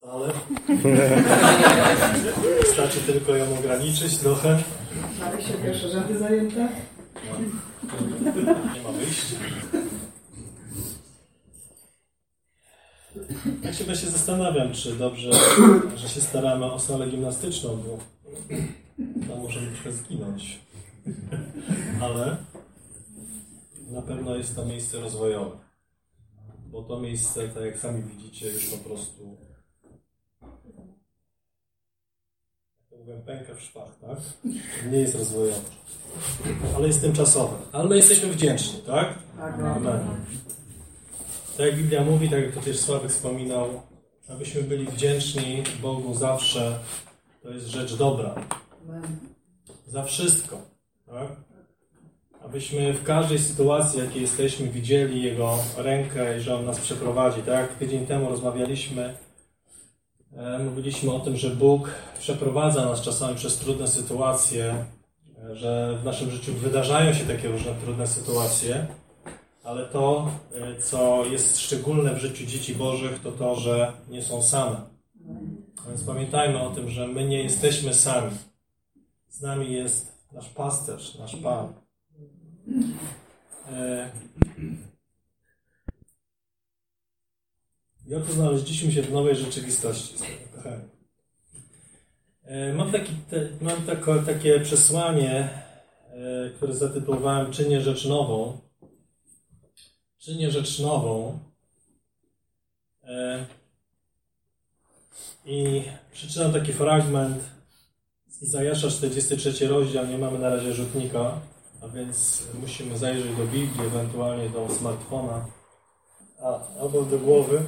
ale wystarczy tylko ją ograniczyć trochę. Ale się pierwsze rzędy zajęte. Nie ma wyjścia. Tak się właśnie zastanawiam, czy dobrze, że się staramy o salę gimnastyczną, bo tam możemy trochę zginąć. Ale na pewno jest to miejsce rozwojowe. Bo to miejsce, tak jak sami widzicie, już po prostu, jak mówię, pęka w szwach, tak? Nie jest rozwojowe. Ale jest tymczasowe. Ale my jesteśmy wdzięczni, tak? Amen. Tak jak Biblia mówi, tak jak to też Sławek wspominał, abyśmy byli wdzięczni Bogu zawsze, to jest rzecz dobra. Za wszystko, tak? Abyśmy w każdej sytuacji, jakiej jesteśmy, widzieli Jego rękę i że On nas przeprowadzi. Tak jak tydzień temu rozmawialiśmy, mówiliśmy o tym, że Bóg przeprowadza nas czasami przez trudne sytuacje, że w naszym życiu wydarzają się takie różne trudne sytuacje, ale to, co jest szczególne w życiu dzieci Bożych, to to, że nie są same. A więc pamiętajmy o tym, że my nie jesteśmy sami. Z nami jest nasz pasterz, nasz Pan. I oto znaleźliśmy się w nowej rzeczywistości. Mam takie przesłanie, które zatytułowałem Czynię rzecz nową. Czynię rzecz nową. I przeczytam taki fragment z Izajasza 43 rozdział. Nie mamy na razie rzutnika, a więc musimy zajrzeć do Biblii, ewentualnie do smartfona, albo do głowy.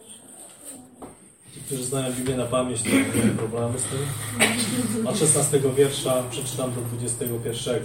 Ci, którzy znają Biblię na pamięć, to nie mają problemy z tym. Od 16 wiersza przeczytam do 21.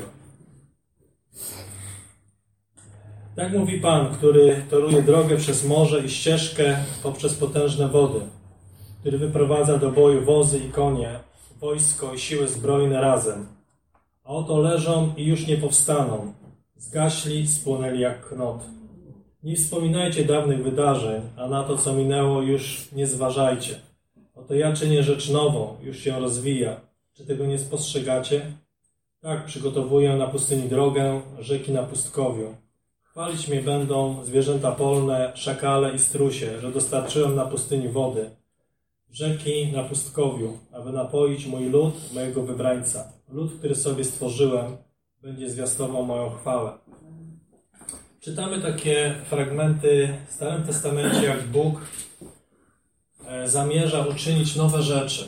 Tak mówi Pan, który toruje drogę przez morze i ścieżkę poprzez potężne wody, który wyprowadza do boju wozy i konie, wojsko i siły zbrojne razem. A oto leżą i już nie powstaną. Zgaśli, spłonęli jak knot. Nie wspominajcie dawnych wydarzeń, a na to, co minęło, już nie zważajcie. Oto ja czynię rzecz nową, już się rozwija. Czy tego nie spostrzegacie? Tak, przygotowuję na pustyni drogę, rzeki na pustkowiu. Chwalić mnie będą zwierzęta polne, szakale i strusie, że dostarczyłem na pustyni wody, rzeki na pustkowiu, aby napoić mój lud, mojego wybrańca. Lud, który sobie stworzyłem, będzie zwiastował moją chwałę. Czytamy takie fragmenty w Starym Testamencie, jak Bóg zamierza uczynić nowe rzeczy.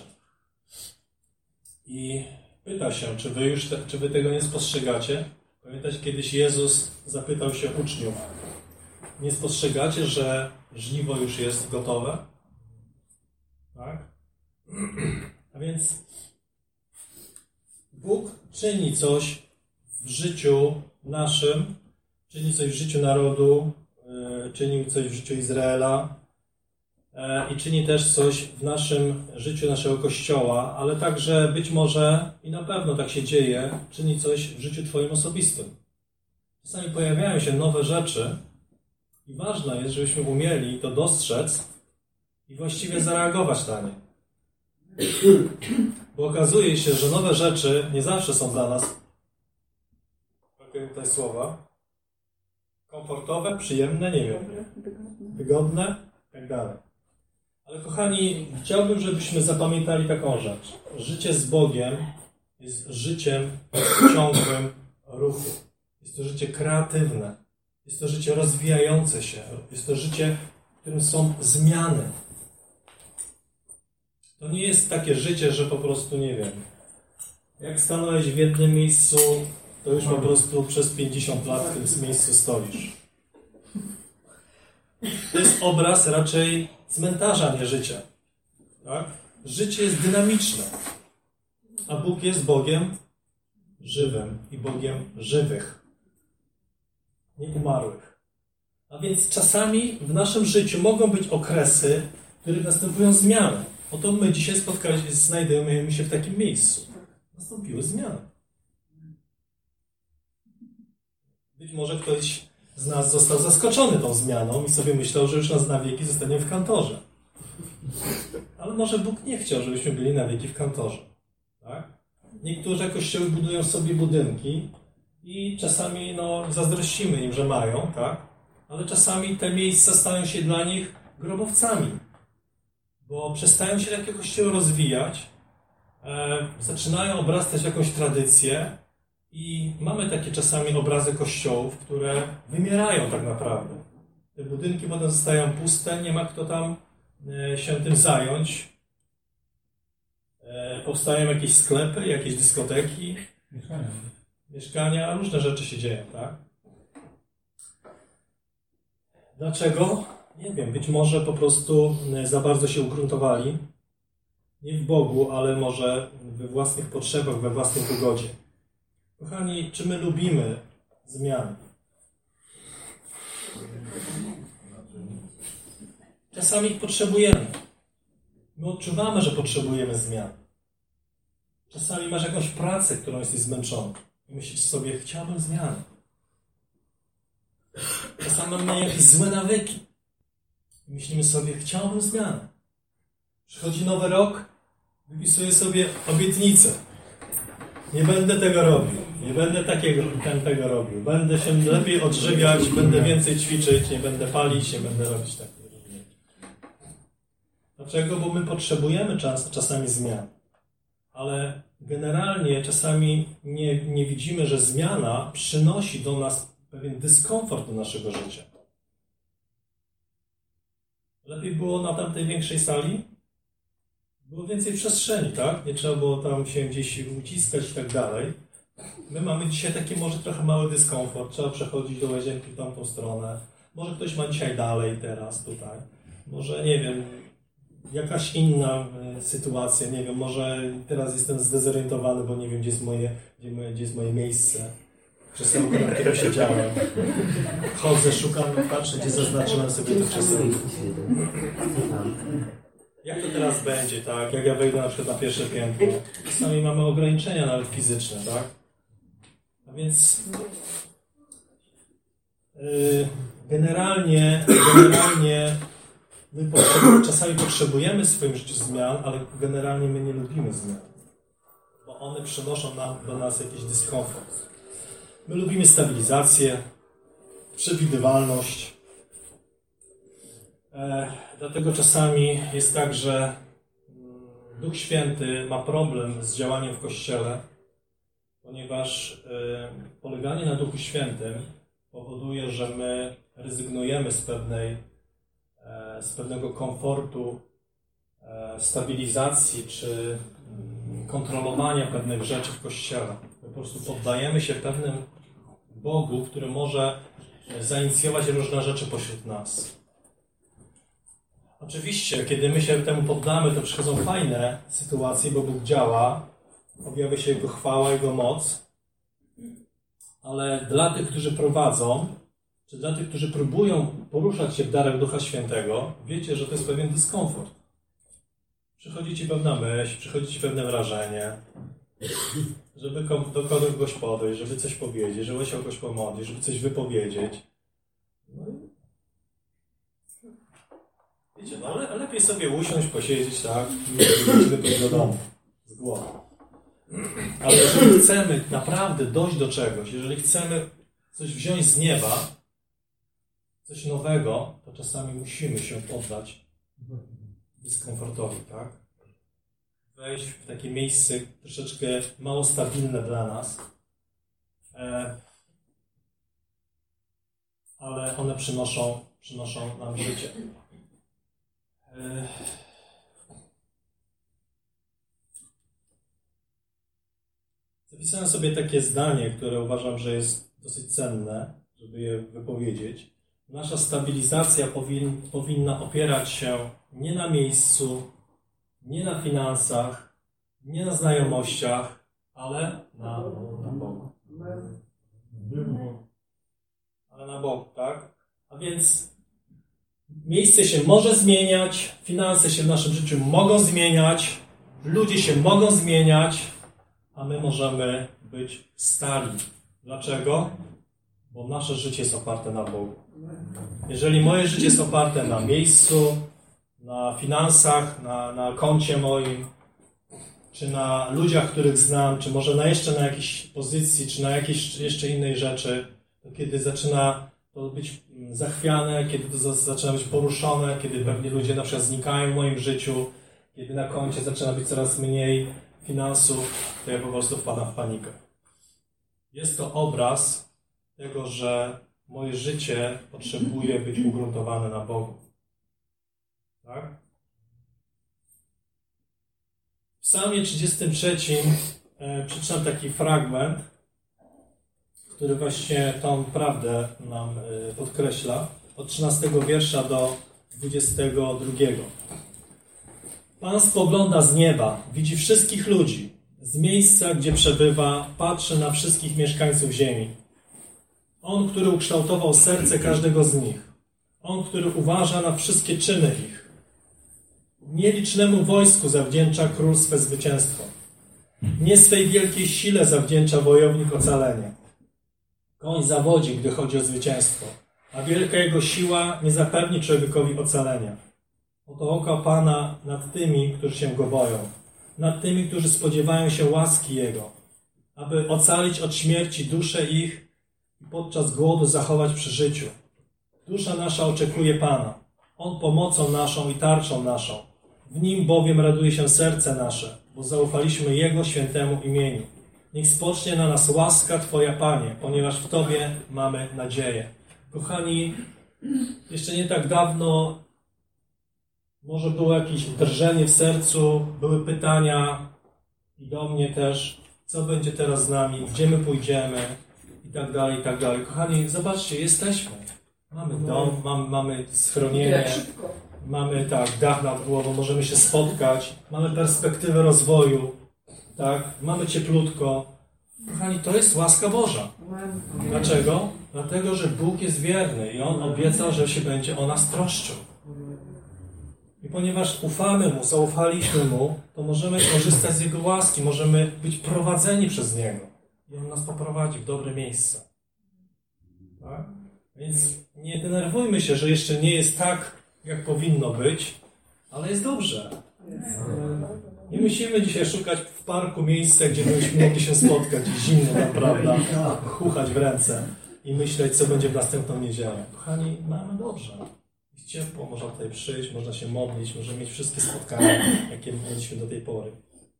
I pyta się, czy wy tego nie spostrzegacie? Pamiętacie, kiedyś Jezus zapytał się uczniów, nie spostrzegacie, że żniwo już jest gotowe? Tak? A więc Bóg czyni coś w życiu naszym, czyni coś w życiu narodu, czynił coś w życiu Izraela i czyni też coś w naszym życiu naszego Kościoła, ale także być może i na pewno tak się dzieje, czyni coś w życiu Twoim osobistym. Czasami pojawiają się nowe rzeczy i ważne jest, żebyśmy umieli to dostrzec i właściwie zareagować na nie. Bo okazuje się, że nowe rzeczy nie zawsze są dla nas, tutaj słowa, komfortowe, przyjemne, nie wiem, wygodne, tak dalej. Ale kochani, chciałbym, żebyśmy zapamiętali taką rzecz. Życie z Bogiem jest życiem w ciągłym ruchu. Jest to życie kreatywne. Jest to życie rozwijające się. Jest to życie, w którym są zmiany. To nie jest takie życie, że po prostu, nie wiem, jak stanąłeś w jednym miejscu, to już po prostu przez 50 lat w tym miejscu stoisz. To jest obraz raczej cmentarza, nie życia. Tak? Życie jest dynamiczne, a Bóg jest Bogiem żywym i Bogiem żywych, nie umarłych. A więc czasami w naszym życiu mogą być okresy, w których następują zmiany. Oto my dzisiaj znajdujemy się w takim miejscu. Nastąpiły zmiany. Być może ktoś z nas został zaskoczony tą zmianą i sobie myślał, że już nas na wieki zostanie w kantorze. Ale może Bóg nie chciał, żebyśmy byli na wieki w kantorze. Tak? Niektóre kościoły budują sobie budynki i czasami zazdrościmy im, że mają, tak? Ale czasami te miejsca stają się dla nich grobowcami, bo przestają się takie kościoły rozwijać, zaczynają obrastać jakąś tradycję i mamy takie czasami obrazy kościołów, które wymierają tak naprawdę. Te budynki potem zostają puste, nie ma kto tam się tym zająć. Powstają jakieś sklepy, jakieś dyskoteki, mieszkania, różne rzeczy się dzieją, tak? Dlaczego? Nie wiem, być może po prostu za bardzo się ugruntowali. Nie w Bogu, ale może we własnych potrzebach, we własnej ugodzie. Kochani, czy my lubimy zmiany? Czasami ich potrzebujemy. My odczuwamy, że potrzebujemy zmian. Czasami masz jakąś pracę, którą jesteś zmęczony i myślisz sobie, chciałbym zmiany. Czasami mamy jakieś złe nawyki i myślimy sobie, chciałbym zmiany. Przychodzi nowy rok, wypisuję sobie obietnicę. Nie będę tego robił. Nie będę tego robił. Będę się lepiej odżywiać, będę więcej ćwiczyć, nie będę palić, nie będę robić takich rzeczy. Dlaczego? Bo my potrzebujemy czasami zmian. Ale generalnie czasami nie widzimy, że zmiana przynosi do nas pewien dyskomfort do naszego życia. Lepiej było na tamtej większej sali? Było więcej przestrzeni, tak? Nie trzeba było tam się gdzieś uciskać i tak dalej. My mamy dzisiaj taki może trochę mały dyskomfort. Trzeba przechodzić do łazienki w tamtą stronę. Może ktoś ma dzisiaj dalej, teraz, tutaj. Może, nie wiem, jakaś inna sytuacja, nie wiem, może teraz jestem zdezorientowany, bo nie wiem, gdzie jest moje miejsce. Krzesełko, na którym siedziałem. Chodzę, szukam, patrzę, gdzie zaznaczyłem sobie to krzesełko. Jak to teraz będzie, tak? Jak ja wejdę na przykład na pierwsze piętro. Czasami mamy ograniczenia nawet fizyczne, tak? A więc generalnie my czasami potrzebujemy w swoim życiu zmian, ale generalnie my nie lubimy zmian. Bo one przynoszą do nas jakiś dyskomfort. My lubimy stabilizację, przewidywalność. Dlatego czasami jest tak, że Duch Święty ma problem z działaniem w Kościele, ponieważ poleganie na Duchu Świętym powoduje, że my rezygnujemy z pewnego komfortu, stabilizacji czy kontrolowania pewnych rzeczy w Kościele. Po prostu poddajemy się pewnym Bogu, który może zainicjować różne rzeczy pośród nas. Oczywiście, kiedy my się temu poddamy, to przychodzą fajne sytuacje, bo Bóg działa, objawia się Jego chwała, Jego moc, ale dla tych, którzy prowadzą, czy dla tych, którzy próbują poruszać się w darach Ducha Świętego, wiecie, że to jest pewien dyskomfort. Przychodzi ci pewna myśl, przychodzi ci pewne wrażenie, żeby do kogoś podejść, żeby coś powiedzieć, żeby się o kogoś pomodlić, żeby coś wypowiedzieć. No i wiecie, ale lepiej sobie usiąść, posiedzieć, tak, i pójść do domu z głową. Ale jeżeli chcemy naprawdę dojść do czegoś, jeżeli chcemy coś wziąć z nieba, coś nowego, to czasami musimy się poddać dyskomfortowi, tak? Wejść w takie miejsce troszeczkę mało stabilne dla nas, ale one przynoszą nam życie. Zapisałem sobie takie zdanie, które uważam, że jest dosyć cenne, żeby je wypowiedzieć. Nasza stabilizacja powinna opierać się nie na miejscu, nie na finansach, nie na znajomościach, ale na Bogu. Ale na Bogu, tak? A więc miejsce się może zmieniać, finanse się w naszym życiu mogą zmieniać, ludzie się mogą zmieniać, a my możemy być stali. Dlaczego? Bo nasze życie jest oparte na Bogu. Jeżeli moje życie jest oparte na miejscu, na finansach, na koncie moim, czy na ludziach, których znam, czy może jeszcze na jakiejś pozycji, czy na jakiejś jeszcze innej rzeczy, to kiedy zaczyna to być zachwiane, kiedy to zaczyna być poruszone, kiedy pewni ludzie na przykład znikają w moim życiu, kiedy na koncie zaczyna być coraz mniej finansów, to ja po prostu wpadam w panikę. Jest to obraz tego, że moje życie potrzebuje być ugruntowane na Bogu. Tak? W Psalmie 33 przeczytam taki fragment, który właśnie tą prawdę nam podkreśla. Od 13 wiersza do 22. Pan spogląda z nieba, widzi wszystkich ludzi. Z miejsca, gdzie przebywa, patrzy na wszystkich mieszkańców ziemi. On, który ukształtował serce każdego z nich. On, który uważa na wszystkie czyny ich. Nielicznemu wojsku zawdzięcza król swe zwycięstwo. Nie swej wielkiej sile zawdzięcza wojownik ocalenie. Koń zawodzi, gdy chodzi o zwycięstwo, a wielka jego siła nie zapewni człowiekowi ocalenia. Oto oka Pana nad tymi, którzy się Go boją, nad tymi, którzy spodziewają się łaski Jego, aby ocalić od śmierci dusze ich i podczas głodu zachować przy życiu. Dusza nasza oczekuje Pana, On pomocą naszą i tarczą naszą. W Nim bowiem raduje się serce nasze, bo zaufaliśmy Jego świętemu imieniu. Niech spocznie na nas łaska Twoja, Panie, ponieważ w Tobie mamy nadzieję. Kochani, jeszcze nie tak dawno może było jakieś drżenie w sercu, były pytania i do mnie też, co będzie teraz z nami, gdzie my pójdziemy i tak dalej, i tak dalej. Kochani, zobaczcie, jesteśmy. Mamy dom, mamy schronienie, mamy dach nad głową, możemy się spotkać, mamy perspektywę rozwoju, tak? Mamy cieplutko. Kochani, to jest łaska Boża. Dlaczego? Dlatego, że Bóg jest wierny i On obiecał, że się będzie o nas troszczył. I ponieważ ufamy Mu, zaufaliśmy Mu, to możemy korzystać z Jego łaski, możemy być prowadzeni przez Niego. I On nas poprowadzi w dobre miejsce. Tak? Więc nie denerwujmy się, że jeszcze nie jest tak, jak powinno być, ale jest dobrze. Nie musimy dzisiaj szukać w parku miejsca, gdzie byśmy mogli się spotkać, zimno tam, prawda, chuchać w ręce i myśleć, co będzie w następną niedzielę. Kochani, mamy dobrze. Jest ciepło, można tutaj przyjść, można się modlić, możemy mieć wszystkie spotkania, jakie mieliśmy do tej pory.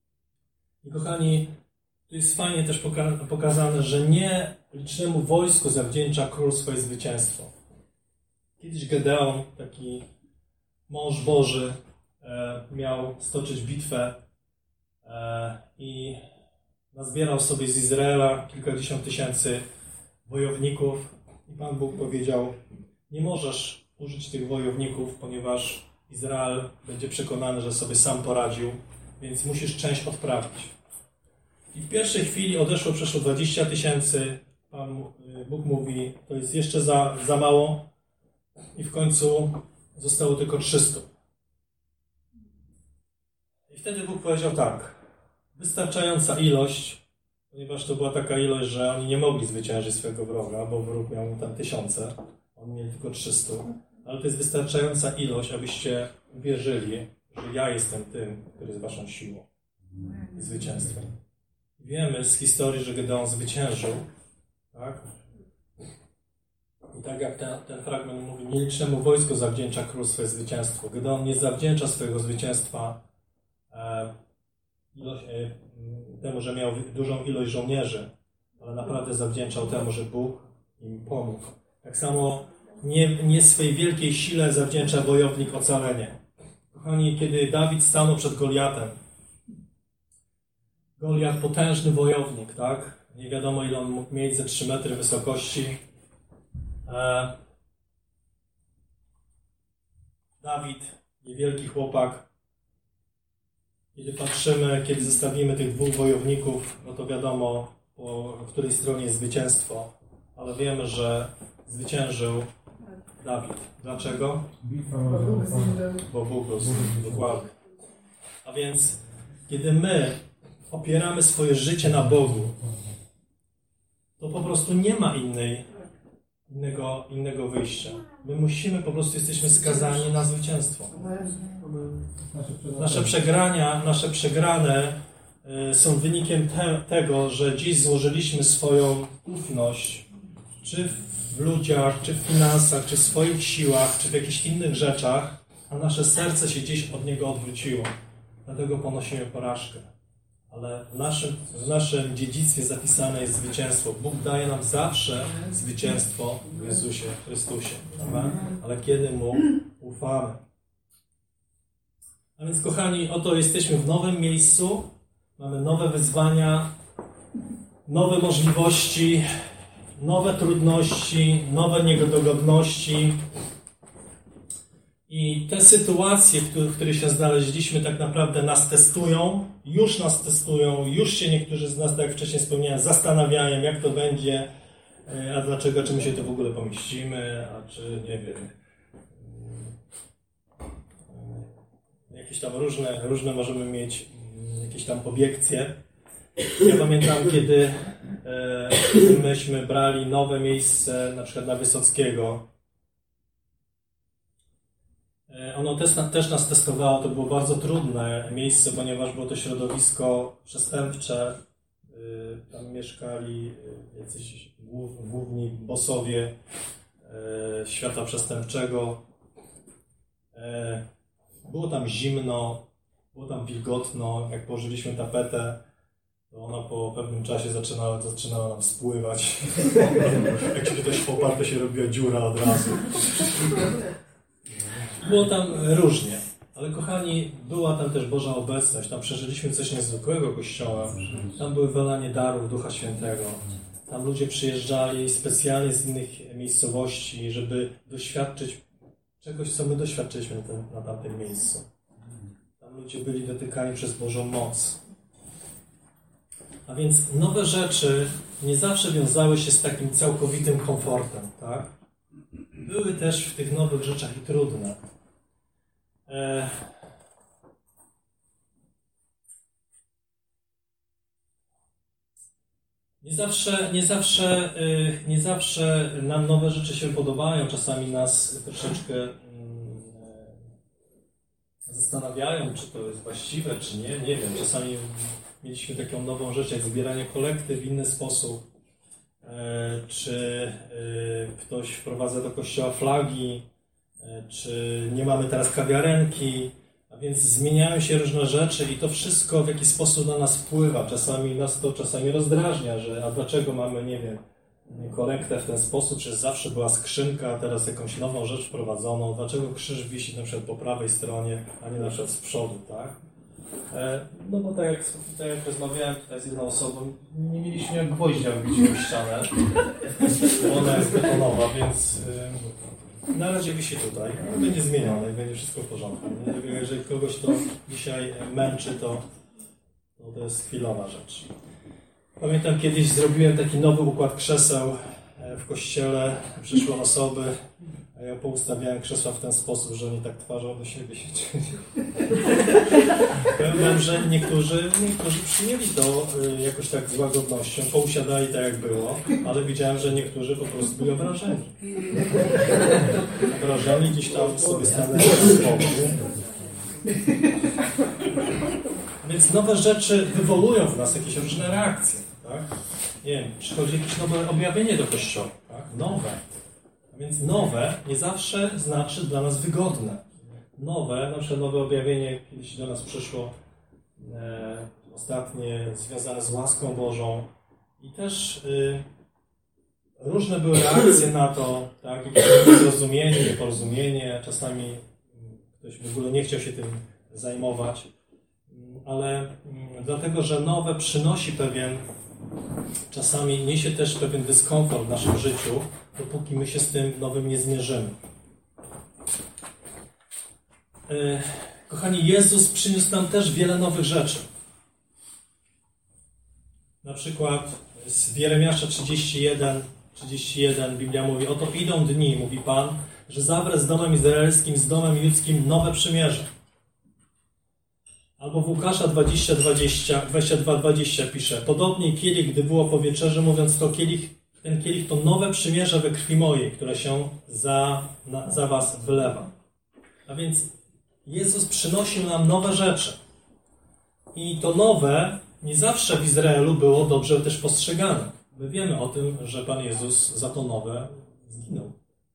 I kochani, tu jest fajnie też pokazane, że nie licznemu wojsku zawdzięcza król swoje zwycięstwo. Kiedyś Gedeon, taki mąż Boży, miał stoczyć bitwę i nazbierał sobie z Izraela kilkadziesiąt tysięcy wojowników i Pan Bóg powiedział: nie możesz użyć tych wojowników, ponieważ Izrael będzie przekonany, że sobie sam poradził, więc musisz część odprawić. I w pierwszej chwili przeszło 20 tysięcy. Pan Bóg mówi, to jest jeszcze za mało i w końcu zostało tylko 300. I wtedy Bóg powiedział tak: wystarczająca ilość, ponieważ to była taka ilość, że oni nie mogli zwyciężyć swojego wroga, bo wróg miał tam 1000, on miał tylko 300. Ale to jest wystarczająca ilość, abyście uwierzyli, że ja jestem tym, który jest waszą siłą i zwycięstwem. Wiemy z historii, że Gedeon zwyciężył, tak? I tak jak ten fragment mówi, nielicznemu wojsku zawdzięcza król swoje zwycięstwo. Gedeon nie zawdzięcza swojego zwycięstwa temu, że miał dużą ilość żołnierzy, ale naprawdę zawdzięczał temu, że Bóg im pomógł. Tak samo nie swej wielkiej sile zawdzięcza wojownik ocalenie. Kochani, kiedy Dawid stanął przed Goliatem, Goliat potężny wojownik, tak? Nie wiadomo, ile on mógł mieć, ze 3 metry wysokości. Dawid, niewielki chłopak. Kiedy zestawimy tych dwóch wojowników, no to wiadomo, po której stronie jest zwycięstwo. Ale wiemy, że zwyciężył Dawid. Dlaczego? Bo Bóg był z nim. Dokładnie. A więc, kiedy my opieramy swoje życie na Bogu, to po prostu nie ma innej innego wyjścia. My musimy, po prostu jesteśmy skazani na zwycięstwo. Nasze przegrane są wynikiem tego, że dziś złożyliśmy swoją ufność, czy w ludziach, czy w finansach, czy w swoich siłach, czy w jakichś innych rzeczach, a nasze serce się gdzieś od niego odwróciło. Dlatego ponosimy porażkę. Ale w naszym dziedzictwie zapisane jest zwycięstwo. Bóg daje nam zawsze zwycięstwo w Jezusie Chrystusie. Amen? Ale kiedy Mu ufamy. A więc, kochani, oto jesteśmy w nowym miejscu. Mamy nowe wyzwania, nowe możliwości, nowe trudności, nowe niedogodności. I te sytuacje, w których się znaleźliśmy, tak naprawdę nas testują, już się niektórzy z nas, tak jak wcześniej wspomniałem, zastanawiają, jak to będzie, a dlaczego, czy my się to w ogóle pomieścimy, a czy, nie wiem, jakieś tam różne możemy mieć jakieś tam obiekcje. Ja pamiętam, kiedy myśmy brali nowe miejsce, na przykład na Wysockiego. Ono też nas testowało, to było bardzo trudne miejsce, ponieważ było to środowisko przestępcze. Tam mieszkali jacyś główni bossowie świata przestępczego. Było tam zimno, było tam wilgotno. Jak położyliśmy tapetę, to ona po pewnym czasie zaczynała nam spływać. Jak się ktoś poparł, to się robiła dziura od razu. Było tam różnie, ale kochani, była tam też Boża obecność. Tam przeżyliśmy coś niezwykłego Kościoła. Tam były wylanie darów Ducha Świętego. Tam ludzie przyjeżdżali specjalnie z innych miejscowości, żeby doświadczyć czegoś, co my doświadczyliśmy na tamtym miejscu. Tam ludzie byli dotykani przez Bożą moc. A więc nowe rzeczy nie zawsze wiązały się z takim całkowitym komfortem, tak? Były też w tych nowych rzeczach i trudne. Nie zawsze nam nowe rzeczy się podobają. Czasami nas troszeczkę zastanawiają, czy to jest właściwe, czy nie. Nie wiem. Czasami mieliśmy taką nową rzecz, jak zbieranie kolekty w inny sposób. Czy ktoś wprowadza do kościoła flagi, czy nie mamy teraz kawiarenki, a więc zmieniają się różne rzeczy i to wszystko w jakiś sposób na nas wpływa. Czasami nas to rozdrażnia, że a dlaczego mamy, nie wiem, korektę w ten sposób, przecież zawsze była skrzynka, a teraz jakąś nową rzecz wprowadzoną. Dlaczego krzyż wisi na przykład po prawej stronie, a nie na przykład z przodu, tak? No bo tak jak rozmawiałem tutaj z jedną osobą, nie mieliśmy jak gwoździa wbić w ścianę, bo ona jest betonowa, więc na razie wisi tutaj, ale będzie zmienione i będzie wszystko w porządku. Jeżeli kogoś to dzisiaj męczy, to jest chwilowa rzecz. Pamiętam, kiedyś zrobiłem taki nowy układ krzeseł w kościele, przyszły osoby, a ja poustawiałem krzesła w ten sposób, że oni tak twarzą do siebie się czuli. Powiem, że niektórzy przyjęli to jakoś tak z łagodnością, pousiadali tak jak było, ale widziałem, że niektórzy po prostu byli obrażeni. Obrażeni gdzieś tam sobie stanęli z boku. Więc nowe rzeczy wywołują w nas jakieś różne reakcje. Tak? Nie wiem, przychodzi jakieś nowe objawienie do kościoła. Tak? Nowe. A więc nowe nie zawsze znaczy dla nas wygodne. Nowe, na przykład nowe objawienie kiedyś do nas przyszło ostatnie związane z łaską Bożą i też różne były reakcje na to, tak? Jakieś zrozumienie, nieporozumienie, czasami ktoś w ogóle nie chciał się tym zajmować, ale dlatego, że nowe przynosi czasami niesie też pewien dyskomfort w naszym życiu, dopóki my się z tym nowym nie zmierzymy. Kochani, Jezus przyniósł nam też wiele nowych rzeczy. Na przykład z Jeremiasza 31 Biblia mówi: oto idą dni, mówi Pan, że zawrę z domem izraelskim, z domem judzkim nowe przymierze. Albo w Łukasza 22:20 pisze: podobnie kielich, gdy było po wieczerzy, mówiąc to kielich ten kielich to nowe przymierze we krwi mojej, które się za was wylewa. A więc Jezus przynosił nam nowe rzeczy. I to nowe nie zawsze w Izraelu było dobrze też postrzegane. My wiemy o tym, że Pan Jezus za to nowe zginął.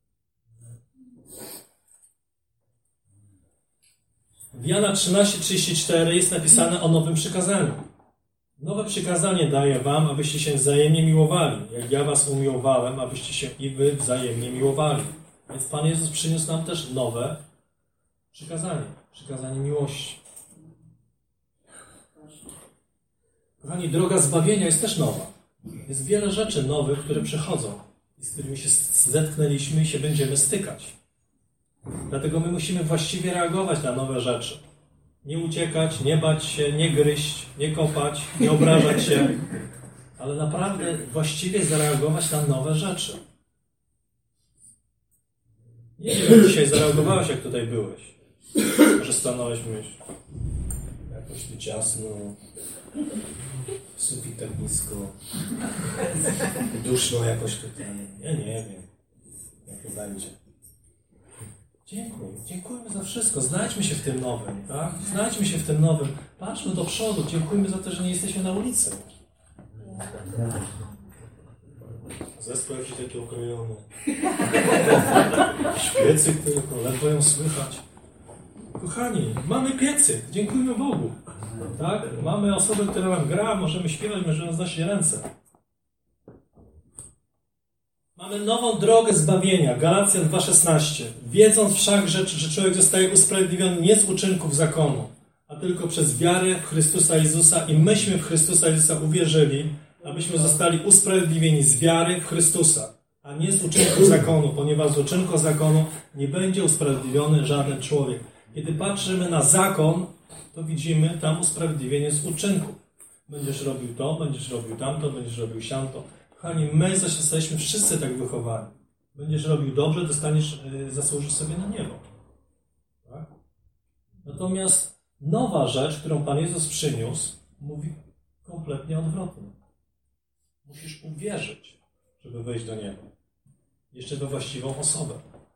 W Jana 13:34 jest napisane o nowym przykazaniu. Nowe przykazanie daję wam, abyście się wzajemnie miłowali. Jak ja was umiłowałem, abyście się i wy wzajemnie miłowali. Więc Pan Jezus przyniósł nam też nowe przykazanie. Przykazanie miłości. Kochani, droga zbawienia jest też nowa. Jest wiele rzeczy nowych, które przychodzą i z którymi się zetknęliśmy i się będziemy stykać. Dlatego my musimy właściwie reagować na nowe rzeczy. Nie uciekać, nie bać się, nie gryźć, nie kopać, nie obrażać się, ale naprawdę właściwie zareagować na nowe rzeczy. Nie wiem, jak dzisiaj zareagowałeś, jak tutaj byłeś. Może stanąłeś myśl, jakoś tu ciasno, sufit tak nisko, duszno jakoś tutaj. Ja nie wiem, jak to będzie. Dziękujmy za wszystko. Znajdźmy się w tym nowym, tak? Znajdźmy się w tym nowym. Patrzmy do przodu. Dziękujmy za to, że nie jesteśmy na ulicy. Zespół jakiś taki okrojony. Piecyk tylko, ledwo ją słychać. Kochani, mamy piecyk. Dziękujmy Bogu. Tak? Mamy osobę, która nam gra, możemy śpiewać, możemy znosić ręce. Mamy nową drogę zbawienia. Galacjan 2:16. Wiedząc wszak, że człowiek zostaje usprawiedliwiony nie z uczynków zakonu, a tylko przez wiarę w Chrystusa Jezusa i myśmy w Chrystusa Jezusa uwierzyli, abyśmy zostali usprawiedliwieni z wiary w Chrystusa, a nie z uczynków zakonu, ponieważ z uczynków zakonu nie będzie usprawiedliwiony żaden człowiek. Kiedy patrzymy na zakon, to widzimy tam usprawiedliwienie z uczynków. Będziesz robił to, będziesz robił tamto, będziesz robił siamto. Kochani, my zostaliśmy wszyscy tak wychowani. Będziesz robił dobrze, zasłużysz sobie na niebo. Tak? Natomiast nowa rzecz, którą Pan Jezus przyniósł, mówi kompletnie odwrotnie. Musisz uwierzyć, żeby wejść do nieba. Jeszcze we właściwą osobę.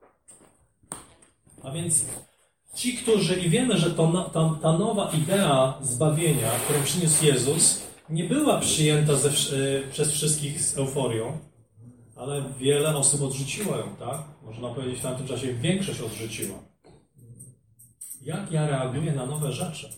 A więc ci, którzy, i wiemy, że ta nowa idea zbawienia, którą przyniósł Jezus, nie była przyjęta przez wszystkich z euforią, ale wiele osób odrzuciło ją, tak? Można powiedzieć, w tamtym czasie większość odrzuciła. Jak ja reaguję na nowe rzeczy?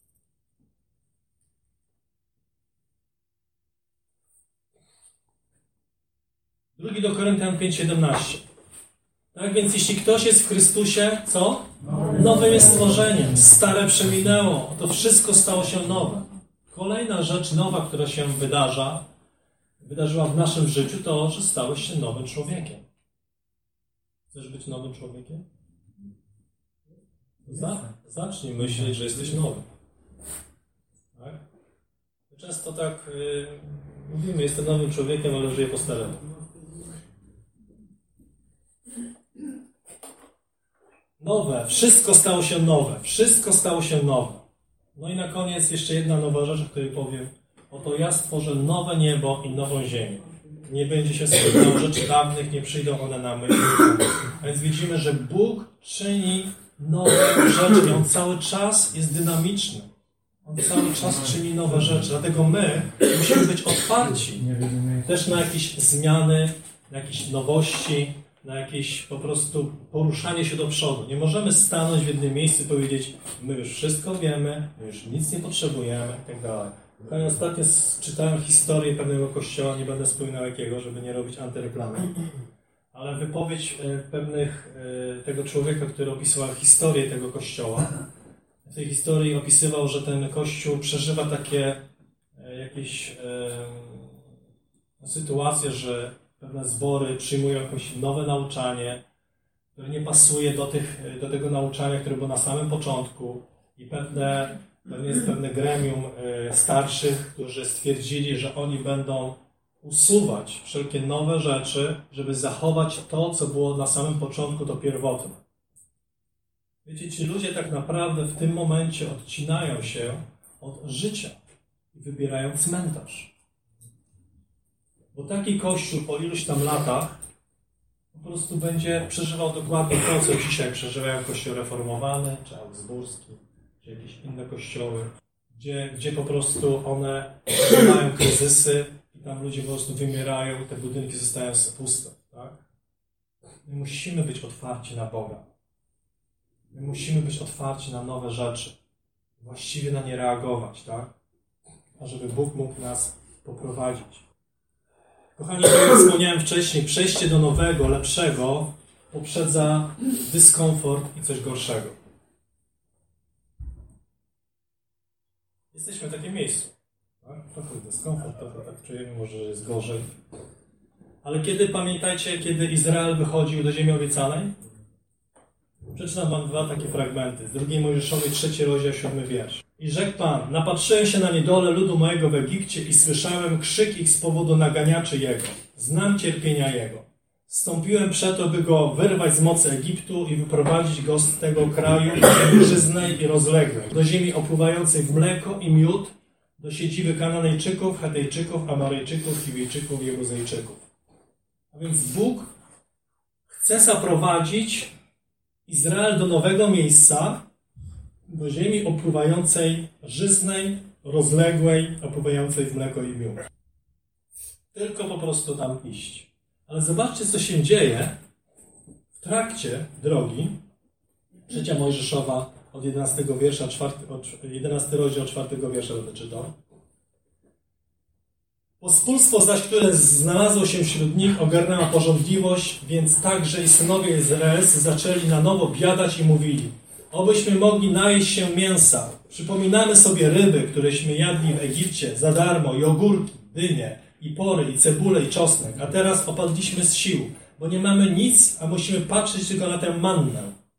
Drugi do Koryntian 5:17. Tak więc jeśli ktoś jest w Chrystusie, co? Nowym jest stworzeniem. Stare przeminęło. To wszystko stało się nowe. Kolejna rzecz nowa, która się wydarzyła w naszym życiu, to, że stałeś się nowym człowiekiem. Chcesz być nowym człowiekiem? Zacznij myśleć, że jesteś nowy. Tak? Często tak mówimy, jestem nowym człowiekiem, ale żyję po staremu. Nowe, wszystko stało się nowe. Wszystko stało się nowe. No i na koniec jeszcze jedna nowa rzecz, o której powiem. Oto ja stworzę nowe niebo i nową ziemię. Nie będzie się wspominało rzeczy dawnych, nie przyjdą one na myśl. A więc widzimy, że Bóg czyni nowe rzeczy i On cały czas jest dynamiczny. On cały czas czyni nowe rzeczy. Dlatego my musimy być otwarci też na jakieś zmiany, na jakieś nowości, na jakieś po prostu poruszanie się do przodu. Nie możemy stanąć w jednym miejscu i powiedzieć, my już wszystko wiemy, my już nic nie potrzebujemy i tak dalej. Ostatnio czytałem historię pewnego kościoła, nie będę wspominał jakiego, żeby nie robić antyreklamy, ale wypowiedź tego człowieka, który opisywał historię tego kościoła. W tej historii opisywał, że ten kościół przeżywa takie jakieś sytuacje, że pewne zbory przyjmują jakieś nowe nauczanie, które nie pasuje do tego nauczania, które było na samym początku i jest pewne gremium starszych, którzy stwierdzili, że oni będą usuwać wszelkie nowe rzeczy, żeby zachować to, co było na samym początku, to pierwotne. Wiecie, ci ludzie tak naprawdę w tym momencie odcinają się od życia i wybierają cmentarz. Bo taki Kościół po iluś tam latach po prostu będzie przeżywał dokładnie to, co dzisiaj przeżywają Kościół reformowany, czy augsburski, czy jakieś inne kościoły, gdzie po prostu one mają kryzysy i tam ludzie po prostu wymierają i te budynki zostają puste. Tak? My musimy być otwarci na Boga. My musimy być otwarci na nowe rzeczy. Właściwie na nie reagować, tak? A żeby Bóg mógł nas poprowadzić. Kochani, tak jak wspomniałem wcześniej, przejście do nowego, lepszego poprzedza dyskomfort i coś gorszego. Jesteśmy w takim miejscu. Tak? Trochę dyskomfort, trochę tak czujemy, może że jest gorzej. Ale pamiętajcie, kiedy Izrael wychodził do ziemi obiecanej? Przeczytam wam 2 takie fragmenty. Z 2 Mojżeszowej, 3 rozdział, 7 wiersz. I rzekł Pan, napatrzyłem się na niedolę ludu mojego w Egipcie i słyszałem krzyk ich z powodu naganiaczy jego. Znam cierpienia jego. Wstąpiłem przeto, by go wyrwać z mocy Egiptu i wyprowadzić go z tego kraju żyznej i rozległej, do ziemi opływającej w mleko i miód, do siedziby Kananejczyków, Chetejczyków, Amarejczyków, Chiwijczyków i Jebuzejczyków. A więc Bóg chce zaprowadzić Izrael do nowego miejsca, do ziemi opływającej żyznej, rozległej, opływającej w mleko i miód. Tylko po prostu tam iść. Ale zobaczcie, co się dzieje w trakcie drogi. 3 Mojżeszowa od 11 wiersza, 11 rozdział 4 wiersza będę czytał. Pospólstwo zaś, które znalazło się wśród nich, ogarnęła porządliwość, więc także i synowie izraelscy zaczęli na nowo biadać i mówili: obyśmy mogli najeść się mięsa. Przypominamy sobie ryby, któreśmy jadli w Egipcie za darmo, i ogórki, dynie, i pory, i cebulę, i czosnek. A teraz opadliśmy z sił, bo nie mamy nic, a musimy patrzeć tylko na tę mannę.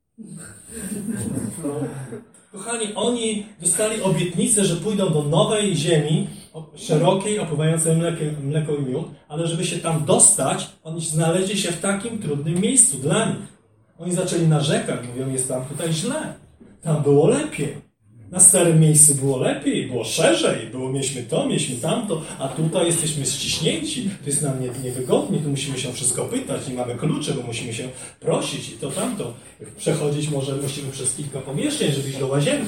Kochani, oni dostali obietnicę, że pójdą do nowej ziemi, szerokiej, opływającej mleko i miód, ale żeby się tam dostać, oni znaleźli się w takim trudnym miejscu dla nich. Oni zaczęli narzekać, mówią, jest tam tutaj źle. Tam było lepiej. Na starym miejscu było lepiej, było szerzej, mieliśmy to, mieliśmy tamto, a tutaj jesteśmy ściśnięci, to jest nam niewygodnie, tu musimy się wszystko pytać, nie mamy kluczy, bo musimy się prosić i to tamto. Przechodzić może musimy przez kilka pomieszczeń, żeby iść do łazienki.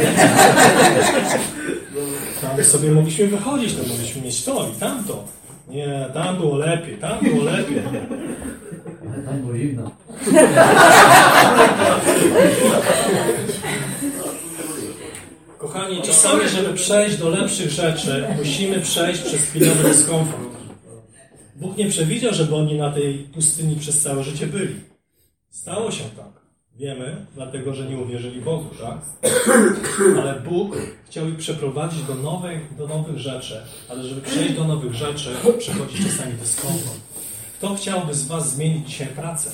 Tam sobie mogliśmy wychodzić, to mogliśmy mieć to i tamto. Nie, tam było lepiej, tam było lepiej. Ale tam było zimno. Kochani, czasami, żeby przejść do lepszych rzeczy, musimy przejść przez chwilowy dyskomfort. Bóg nie przewidział, żeby oni na tej pustyni przez całe życie byli. Stało się tak. Wiemy, dlatego, że nie uwierzyli Bogu, tak? Ale Bóg chciał ich przeprowadzić do nowych rzeczy. Ale żeby przejść do nowych rzeczy, przychodzi czasami dyskomfort. Kto chciałby z was zmienić dzisiaj pracę?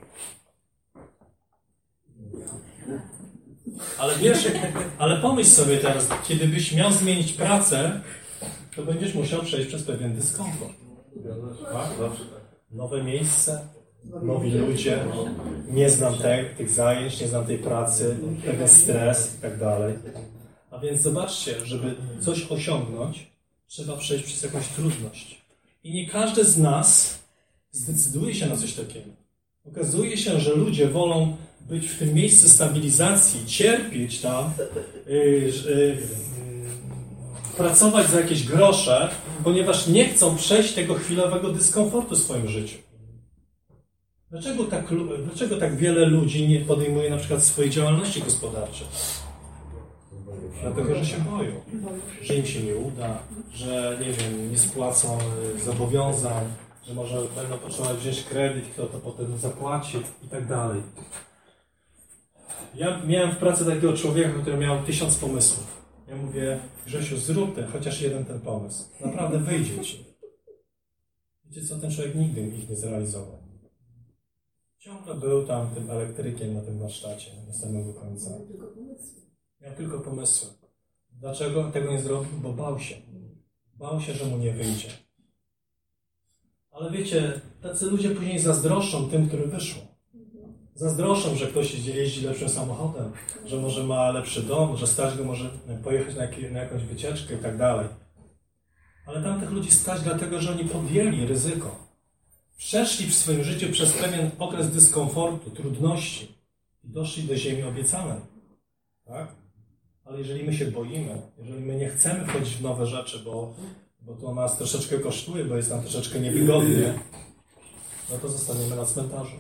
Ale pomyśl sobie teraz, kiedy byś miał zmienić pracę, to będziesz musiał przejść przez pewien dyskomfort. Tak? Nowe miejsce, nowi ludzie, nie znam tych zajęć, nie znam tej pracy, pewien stres i tak dalej. A więc zobaczcie, żeby coś osiągnąć, trzeba przejść przez jakąś trudność. I nie każdy z nas zdecyduje się na coś takiego. Okazuje się, że ludzie wolą być w tym miejscu stabilizacji, cierpieć tam, pracować za jakieś grosze, ponieważ nie chcą przejść tego chwilowego dyskomfortu w swoim życiu. Dlaczego tak wiele ludzi nie podejmuje na przykład swojej działalności gospodarczej? Dlatego, że się boją, że im się nie uda, że nie spłacą zobowiązań, że może będą potrzebować wziąć kredyt, kto to potem zapłaci i tak dalej. Ja miałem w pracy takiego człowieka, który miał 1000 pomysłów. Ja mówię: Grzesiu, zrób chociaż jeden ten pomysł. Naprawdę wyjdzie ci. Wiecie co? Ten człowiek nigdy ich nie zrealizował. Ciągle był tam tym elektrykiem na tym warsztacie do samego końca. Miał tylko pomysły. Dlaczego tego nie zrobił? Bo bał się. Bał się, że mu nie wyjdzie. Ale wiecie, tacy ludzie później zazdroszczą tym, którym wyszło. Zazdroszczą, że ktoś jeździ lepszym samochodem, że może ma lepszy dom, że stać go może pojechać na jakąś wycieczkę i tak dalej. Ale tamtych ludzi stać dlatego, że oni podjęli ryzyko. Przeszli w swoim życiu przez pewien okres dyskomfortu, trudności i doszli do ziemi obiecanej. Tak? Ale jeżeli my się boimy, jeżeli my nie chcemy wchodzić w nowe rzeczy, bo to nas troszeczkę kosztuje, bo jest nam troszeczkę niewygodnie, no to zostaniemy na cmentarzu.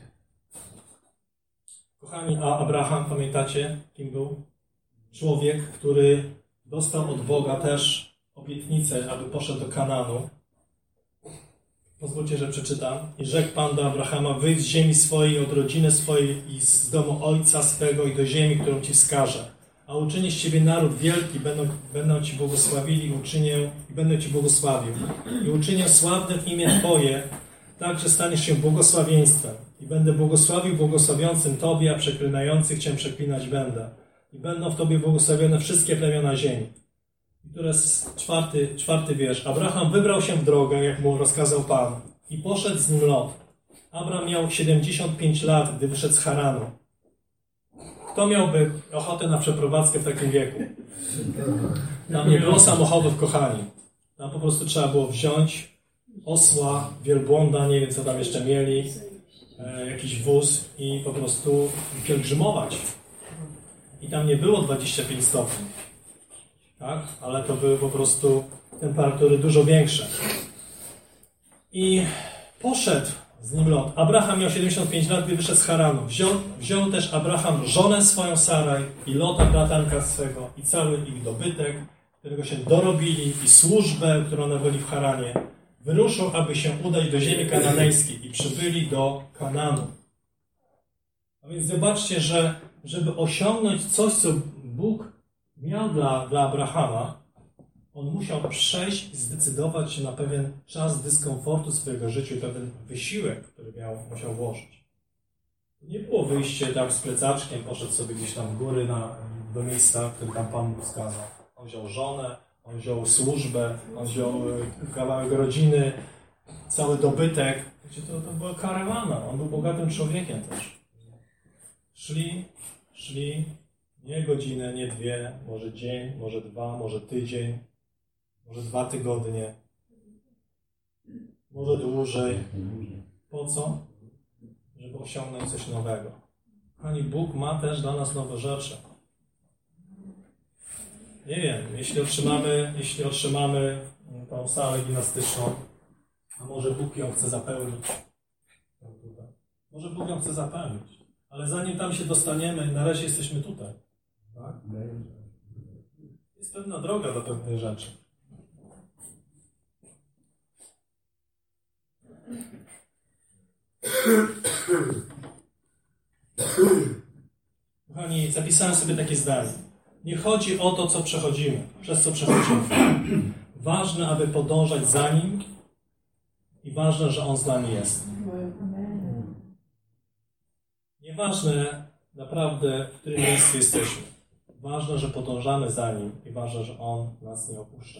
Kochani, a Abraham, pamiętacie, kim był? Człowiek, który dostał od Boga też obietnicę, aby poszedł do Kanaanu. Pozwólcie, że przeczytam. I rzekł Pan do Abrahama: wyjdź z ziemi swojej, od rodziny swojej i z domu ojca swego i do ziemi, którą Ci wskażę. A uczynię z Ciebie naród wielki, będą Ci błogosławili i będę Ci błogosławił. I uczynię sławnym imię Twoje, tak, że staniesz się błogosławieństwem. I będę błogosławił błogosławiącym Tobie, a przeklinających Cię przeklinać będę. I będą w Tobie błogosławione wszystkie plemiona ziemi. I tu jest czwarty wiersz. Abraham wybrał się w drogę, jak mu rozkazał Pan. I poszedł z nim Lot. Abram miał 75 lat, gdy wyszedł z Haranu. Kto miałby ochotę na przeprowadzkę w takim wieku? Tam nie było samochodów, kochani. Tam po prostu trzeba było wziąć osła, wielbłąda, nie wiem co tam jeszcze mieli, jakiś wóz i po prostu pielgrzymować. I tam nie było 25 stopni. Tak? Ale to były po prostu temperatury dużo większe. I poszedł z nim Lot. Abraham miał 75 lat, gdy wyszedł z Haranu. Wziął też Abraham żonę swoją Saraj i Lota, bratanka swego, i cały ich dobytek, którego się dorobili, i służbę, którą nabyli w Haranie. Wyruszył, aby się udać do ziemi kananejskiej i przybyli do Kanaanu. A więc zobaczcie, że żeby osiągnąć coś, co Bóg miał dla Abrahama, on musiał przejść i zdecydować się na pewien czas dyskomfortu swojego życia i pewien wysiłek, który musiał włożyć. Nie było wyjście tak z plecaczkiem, poszedł sobie gdzieś tam w góry do miejsca, które tam Pan mu wskazał. On wziął żonę, on wziął służbę, on wziął kawałek rodziny, cały dobytek. Wiecie, to była karawana, on był bogatym człowiekiem też. Szli, nie godzinę, nie dwie, może dzień, może dwa, może tydzień, może 2 tygodnie, może dłużej. Po co? Żeby osiągnąć coś nowego. Kochani, Bóg ma też dla nas nowe rzeczy. Nie wiem, jeśli otrzymamy tą salę gimnastyczną, a może Bóg ją chce zapełnić. Może Bóg ją chce zapełnić. Ale zanim tam się dostaniemy, na razie jesteśmy tutaj. Tak? Jest pewna droga do pewnych rzeczy. Kochani, zapisałem sobie takie zdanie. Nie chodzi o to, co przechodzimy, przez co przechodzimy. Ważne, aby podążać za Nim i ważne, że On z nami jest. Nieważne naprawdę, w którym miejscu jesteśmy. Ważne, że podążamy za Nim i ważne, że On nas nie opuszcza.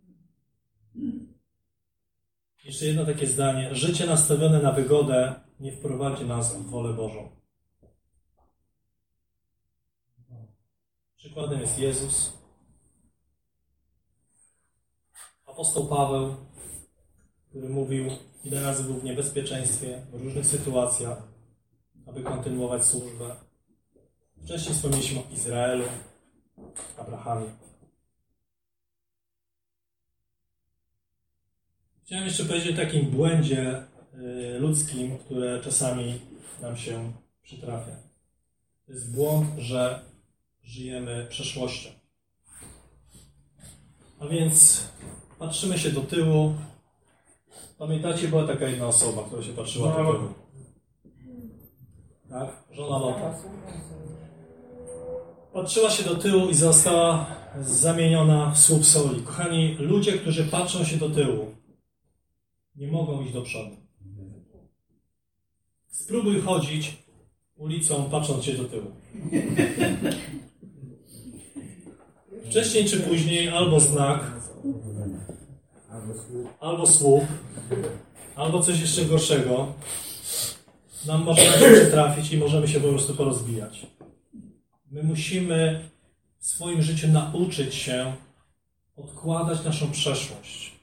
Jeszcze jedno takie zdanie. Życie nastawione na wygodę nie wprowadzi nas w wolę Bożą. Przykładem jest Jezus, apostoł Paweł, który mówił, ile razy był w niebezpieczeństwie, w różnych sytuacjach, aby kontynuować służbę. Wcześniej wspomnieliśmy o Izraelu, Abrahamie. Chciałem jeszcze powiedzieć o takim błędzie ludzkim, które czasami nam się przytrafia. To jest błąd, że żyjemy przeszłością. A więc patrzymy się do tyłu. Pamiętacie, była taka jedna osoba, która się patrzyła do tyłu. Tak? Żona Lota. Patrzyła się do tyłu i została zamieniona w słup soli. Kochani, ludzie, którzy patrzą się do tyłu, nie mogą iść do przodu. Spróbuj chodzić ulicą, patrząc się do tyłu. Wcześniej czy później albo znak, albo słup, albo coś jeszcze gorszego nam może się przytrafić i możemy się po prostu porozbijać. My musimy w swoim życiu nauczyć się odkładać naszą przeszłość.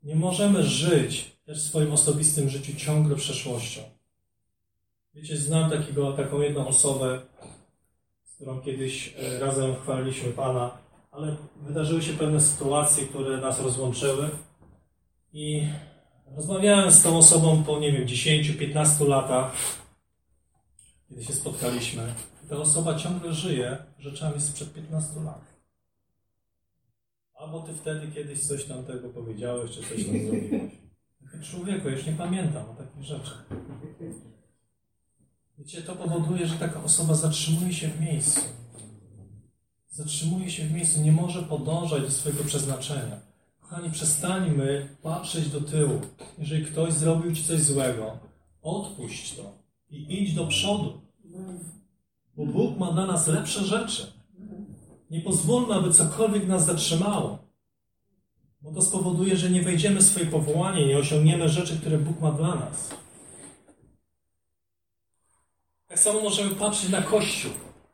Nie możemy żyć też w swoim osobistym życiu ciągle przeszłością. Wiecie, znam taką jedną osobę, z którą kiedyś razem chwaliliśmy Pana, ale wydarzyły się pewne sytuacje, które nas rozłączyły i rozmawiałem z tą osobą po, 10-15 latach, kiedy się spotkaliśmy. Ta osoba ciągle żyje rzeczami sprzed 15 lat. Albo ty wtedy kiedyś coś tam tego powiedziałeś, czy coś tam zrobiłeś. Człowieku, ja już nie pamiętam o takich rzeczach. Wiecie, to powoduje, że taka osoba zatrzymuje się w miejscu. Zatrzymuje się w miejscu, nie może podążać do swojego przeznaczenia. Kochani, przestańmy patrzeć do tyłu. Jeżeli ktoś zrobił ci coś złego, odpuść to i idź do przodu. Bo Bóg ma dla nas lepsze rzeczy. Nie pozwólmy, aby cokolwiek nas zatrzymało. Bo to spowoduje, że nie wejdziemy w swoje powołanie, nie osiągniemy rzeczy, które Bóg ma dla nas. Tak samo możemy patrzeć na Kościół.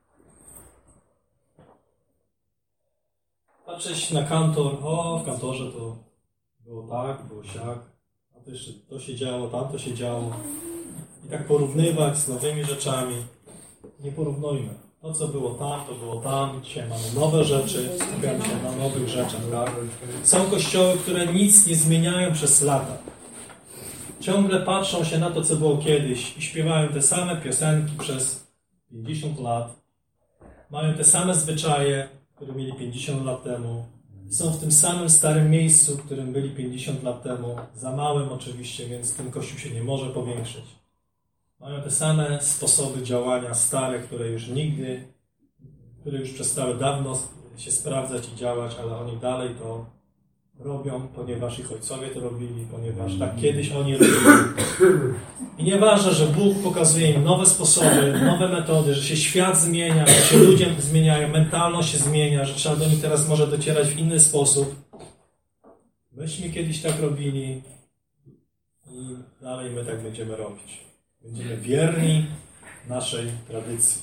Patrzeć na kantor. O, w kantorze to było tak, było siak. A to jeszcze to się działo, tamto się działo. I tak porównywać z nowymi rzeczami. Nie porównujmy. To, co było tam, to było tam. Dzisiaj mamy nowe rzeczy. Skupiamy się na nowych rzeczach. Tak? Są kościoły, które nic nie zmieniają przez lata. Ciągle patrzą się na to, co było kiedyś i śpiewają te same piosenki przez 50 lat. Mają te same zwyczaje, które mieli 50 lat temu. Są w tym samym starym miejscu, w którym byli 50 lat temu. Za małym oczywiście, więc ten kościół się nie może powiększyć. Mają te same sposoby działania stare, które już przestały dawno się sprawdzać i działać, ale oni dalej to robią, ponieważ ich ojcowie to robili, ponieważ tak kiedyś oni robili. I nieważne, że Bóg pokazuje im nowe sposoby, nowe metody, że się świat zmienia, że się ludzie zmieniają, mentalność się zmienia, że trzeba do nich teraz może docierać w inny sposób. Myśmy kiedyś tak robili i dalej my tak będziemy robić. Będziemy wierni naszej tradycji.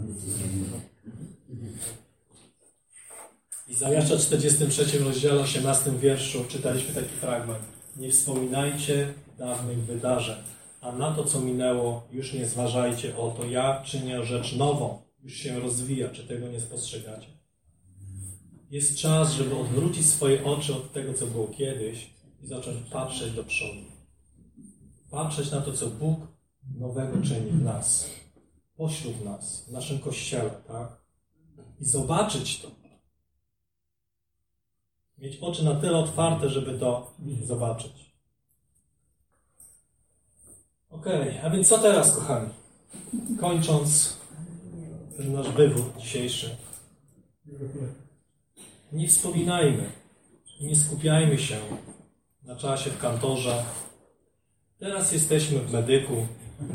W Izajasza 43 rozdziale 18 wierszu czytaliśmy taki fragment. Nie wspominajcie dawnych wydarzeń, a na to, co minęło, już nie zważajcie. Oto ja czynię rzecz nową. Już się rozwija. Czy tego nie spostrzegacie? Jest czas, żeby odwrócić swoje oczy od tego, co było kiedyś i zacząć patrzeć do przodu. Patrzeć na to, co Bóg nowego czyni w nas, pośród nas, w naszym Kościele, tak? I zobaczyć to. Mieć oczy na tyle otwarte, żeby to zobaczyć. Okej, a więc co teraz, kochani? Kończąc ten nasz wywód dzisiejszy. Nie wspominajmy i nie skupiajmy się na czasie w kantorze. Teraz jesteśmy w Medyku.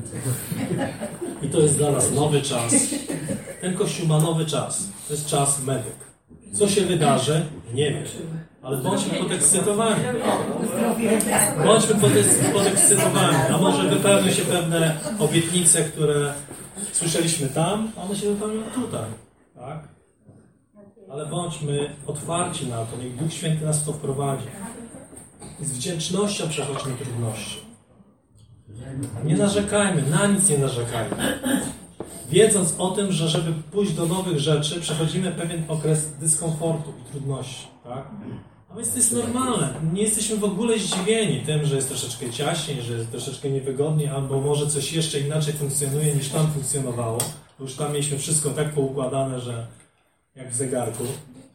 I to jest dla nas nowy czas. Ten Kościół ma nowy czas. To jest czas Medyk. Co się wydarzy? Nie wiem. Ale bądźmy podekscytowani. Bądźmy podekscytowani. A może wypełnią się pewne obietnice, które słyszeliśmy tam, a one się wypełnią tutaj. Tak? Ale bądźmy otwarci na to. Niech Duch Święty nas w to wprowadzi. I z wdzięcznością przechodźmy trudności. Nie narzekajmy, na nic nie narzekajmy. Wiedząc o tym, że żeby pójść do nowych rzeczy, przechodzimy pewien okres dyskomfortu i trudności. Tak? A więc to jest normalne. Nie jesteśmy w ogóle zdziwieni tym, że jest troszeczkę ciaśniej, że jest troszeczkę niewygodniej, albo może coś jeszcze inaczej funkcjonuje niż tam funkcjonowało. Bo już tam mieliśmy wszystko tak poukładane, że jak w zegarku.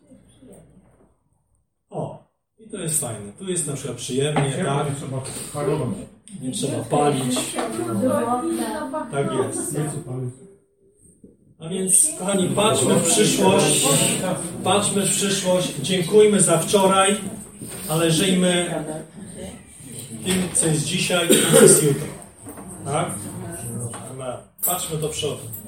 O, i to jest fajne. Tu jest na przykład przyjemnie, tak? Nie trzeba palić. Tak jest. A więc, kochani, patrzmy w przyszłość. Patrzmy w przyszłość. Dziękujmy za wczoraj, ale żyjmy tym, co jest dzisiaj i co jest jutro. Tak? Amen. Patrzmy do przodu.